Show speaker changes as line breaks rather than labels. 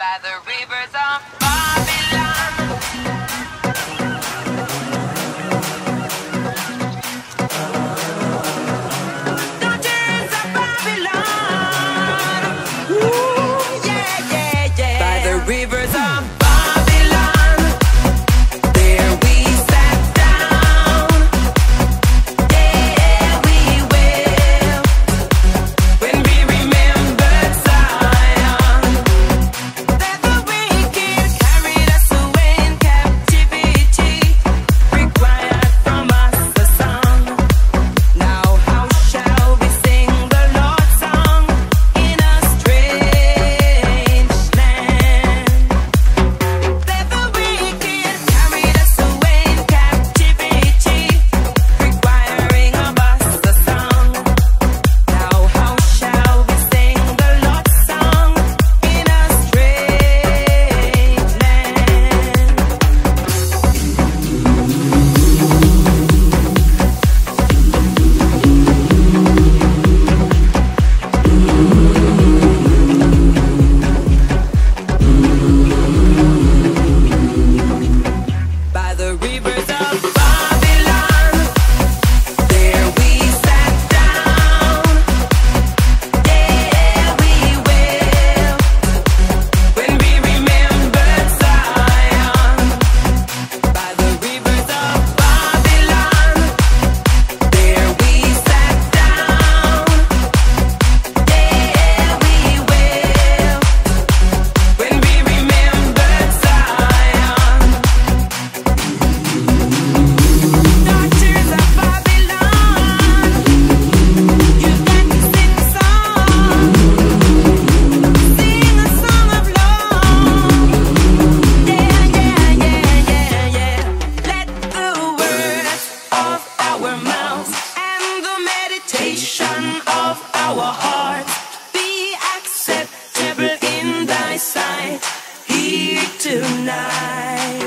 by the rivers of Babylon. Daughters of Babylon. Ooh, yeah, yeah, yeah. By the rivers of Babylon, there we sat down. There we will, when we remembered Zion, that the wicked carried us away in captivity, required from us a song. Now how shall we sing the Lord's song in a strange land? That the wicked carried us away in captivity, requiring of us a song. Now how shall we sing the Lord's song in a strange land? By the rivers of Babylon, there we sat down. There we will, when we remembered Zion. By the rivers of Babylon, there we sat down. There we will, when we remembered Zion. Daughters of Babylon, you've got to sing a song. Sing a song of love. Yeah, yeah, yeah, yeah, yeah. Let the words of our mouths and the meditation of our hearts be acceptable in thy sight here tonight.